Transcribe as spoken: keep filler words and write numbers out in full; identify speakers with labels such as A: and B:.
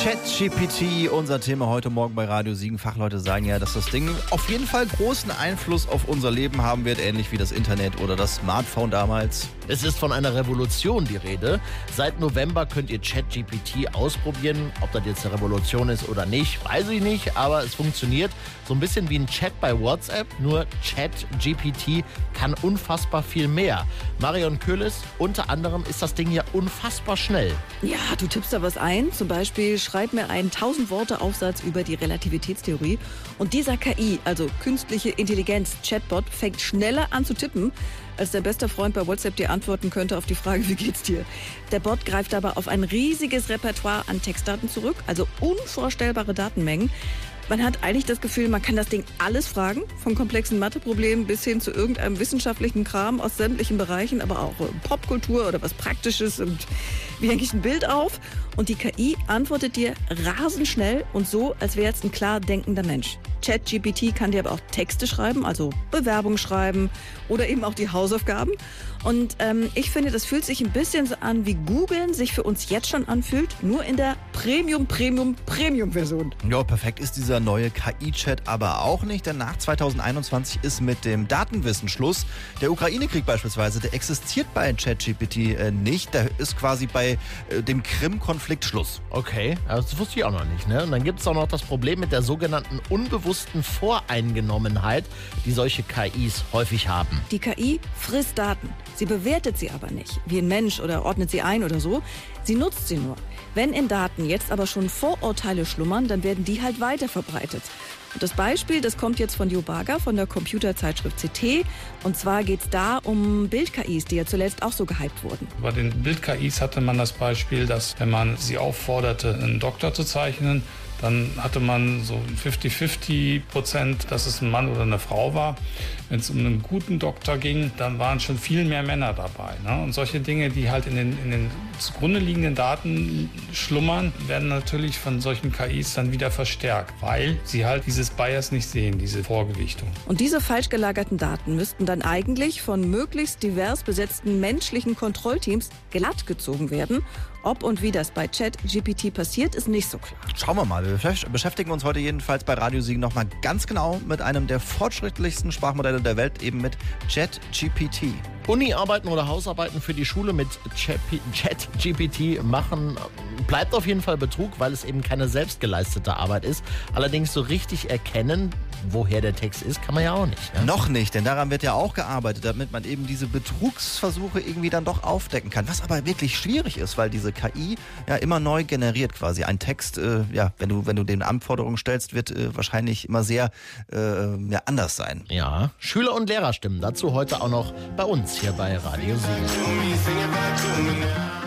A: ChatGPT, unser Thema heute Morgen bei Radio Siegen. Fachleute sagen ja, dass das Ding auf jeden Fall großen Einfluss auf unser Leben haben wird, ähnlich wie das Internet oder das Smartphone damals.
B: Es ist von einer Revolution die Rede. Seit November könnt ihr ChatGPT ausprobieren. Ob das jetzt eine Revolution ist oder nicht, weiß ich nicht, aber es funktioniert. So ein bisschen wie ein Chat bei WhatsApp, nur ChatGPT kann unfassbar viel mehr. Marion Köhles, unter anderem ist das Ding ja unfassbar schnell.
C: Ja, du tippst da was ein, zum Beispiel schreib mir einen tausend Worte Aufsatz über die Relativitätstheorie und dieser K I, also künstliche Intelligenz, Chatbot, fängt schneller an zu tippen, als dein bester Freund bei WhatsApp dir antworten könnte auf die Frage, wie geht's dir? Der Bot greift aber auf ein riesiges Repertoire an Textdaten zurück, also unvorstellbare Datenmengen. Man hat eigentlich das Gefühl, man kann das Ding alles fragen, von komplexen Matheproblemen bis hin zu irgendeinem wissenschaftlichen Kram aus sämtlichen Bereichen, aber auch Popkultur oder was Praktisches und wie hänge ich ein Bild auf? Und die K I antwortet dir rasend schnell und so, als wäre es ein klar denkender Mensch. ChatGPT kann dir aber auch Texte schreiben, also Bewerbung schreiben oder eben auch die Hausaufgaben. Und ähm, ich finde, das fühlt sich ein bisschen so an, wie Googlen sich für uns jetzt schon anfühlt, nur in der Premium, Premium, Premium-Version.
A: Ja, perfekt ist dieser neue K I-Chat aber auch nicht, denn nach zweitausendeinundzwanzig ist mit dem Datenwissen Schluss. Der Ukraine-Krieg beispielsweise, der existiert bei ChatGPT äh, nicht. Da ist quasi bei äh, dem Krim-Konflikt Schluss.
B: Okay, das wusste ich auch noch nicht. Ne? Und dann gibt es auch noch das Problem mit der sogenannten unbewussten Voreingenommenheit, die solche K Is häufig haben.
C: Die K I frisst Daten. Sie bewertet sie aber nicht, wie ein Mensch oder ordnet sie ein oder so. Sie nutzt sie nur. Wenn in Daten jetzt aber schon Vorurteile schlummern, dann werden die halt weiter verbreitet. Und das Beispiel, das kommt jetzt von Jo Bager von der Computerzeitschrift C T. Und zwar geht es da um Bild-K Is, die ja zuletzt auch so gehypt wurden.
D: Bei den Bild-K Is hatte man das Beispiel, dass wenn man sie aufforderte, einen Doktor zu zeichnen, dann hatte man so fünfzig fünfzig Prozent, dass es ein Mann oder eine Frau war. Wenn es um einen guten Doktor ging, dann waren schon viel mehr Männer dabei. Ne? Und solche Dinge, die halt in den, in den zugrunde liegenden Daten schlummern, werden natürlich von solchen K Is dann wieder verstärkt, weil sie halt dieses Bias nicht sehen, diese Vorgewichtung.
C: Und diese falsch gelagerten Daten müssten dann eigentlich von möglichst divers besetzten menschlichen Kontrollteams glatt gezogen werden. Ob und wie das bei ChatGPT passiert, ist nicht so klar.
A: Schauen wir mal. Wir beschäftigen uns heute jedenfalls bei Radio Siegen nochmal ganz genau mit einem der fortschrittlichsten Sprachmodelle der Welt, eben mit ChatGPT.
B: Uni-Arbeiten oder Hausarbeiten für die Schule mit ChatGPT machen, bleibt auf jeden Fall Betrug, weil es eben keine selbst geleistete Arbeit ist. Allerdings so richtig erkennen, woher der Text ist, kann man ja auch nicht. Ne?
A: Noch nicht, denn daran wird ja auch gearbeitet, damit man eben diese Betrugsversuche irgendwie dann doch aufdecken kann. Was aber wirklich schwierig ist, weil diese K I ja immer neu generiert quasi. Ein Text, äh, ja, wenn du, wenn du den Anforderungen stellst, wird äh, wahrscheinlich immer sehr äh, ja, anders sein.
B: Ja, Schüler- und Lehrerstimmen dazu heute auch noch bei uns hier bei Radio Siegen.